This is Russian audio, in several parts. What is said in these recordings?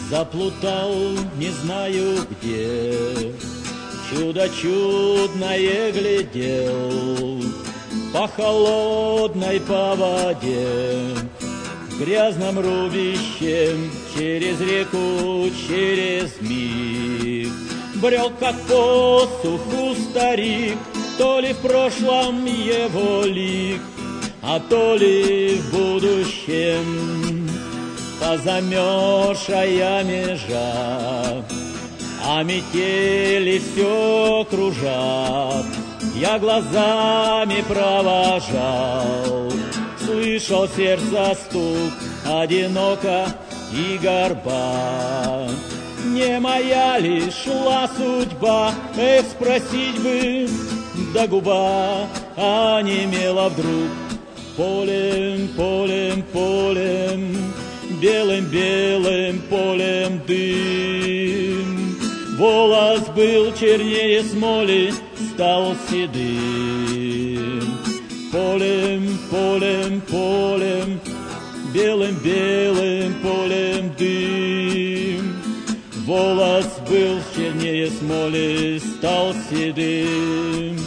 Заплутал, не знаю где, чудо чудное глядел, по холодной по воде, в грязном рубище, через реку, через миг. Брел, как по суху старик, то ли в прошлом его лик, а то ли в будущем. Позамерзшая межа, а метели все кружат. Я глазами провожал, слышал сердце стук, одиноко и горба. Не моя ли шла судьба, эх, спросить бы, да губа онемела вдруг. Полем, полем, полем, белым-белым полем дым. Волос был чернее смоли, стал седым. Полем, полем, полем, белым-белым полем дым. Волос был чернее смоли, стал седым.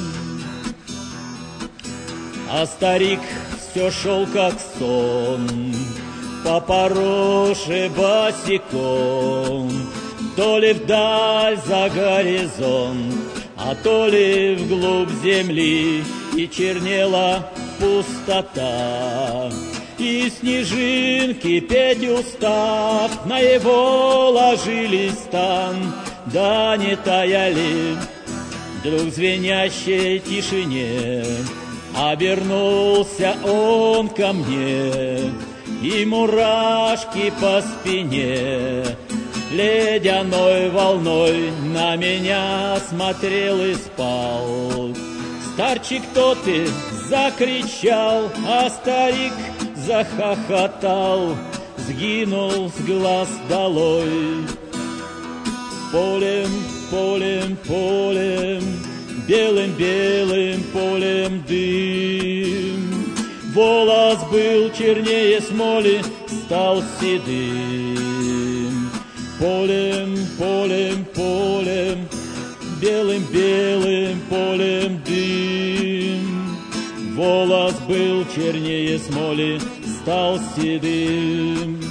А старик все шел как сон, по пороше босиком, то ли вдаль за горизонт, а то ли вглубь земли, и чернела пустота. И снежинки, петь устав, на его ложились стан, да не таяли. Вдруг в звенящей тишине обернулся он ко мне, и мурашки по спине ледяной волной на меня смотрел и спал. Старчик, кто ты? Закричал, а старик захохотал, сгинул с глаз долой. Полем, полем, полем, белым-белым полем дым. Волос был чернее смоли, стал седым. Полем, полем, полем, белым-белым полем дым. Волос был чернее смоли, стал седым.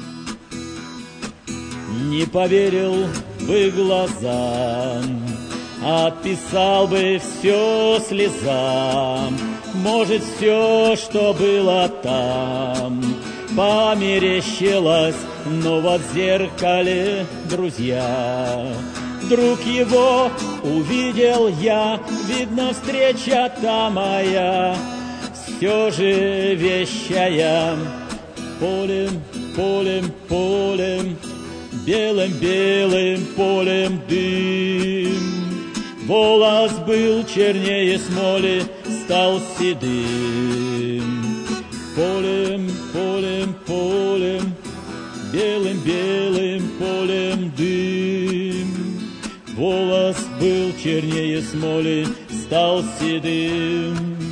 Не поверил бы глазам, отписал бы все слезам. Может, все, что было там, померещилось, но вот в зеркале, друзья. Вдруг его увидел я, видно, встреча та моя, все же вещая. Полем, полем, полем, белым-белым полем дым. Волос был чернее смоли, стал седым. Полем, полем, полем, белым-белым полем дым. Волос был чернее смоли, стал седым.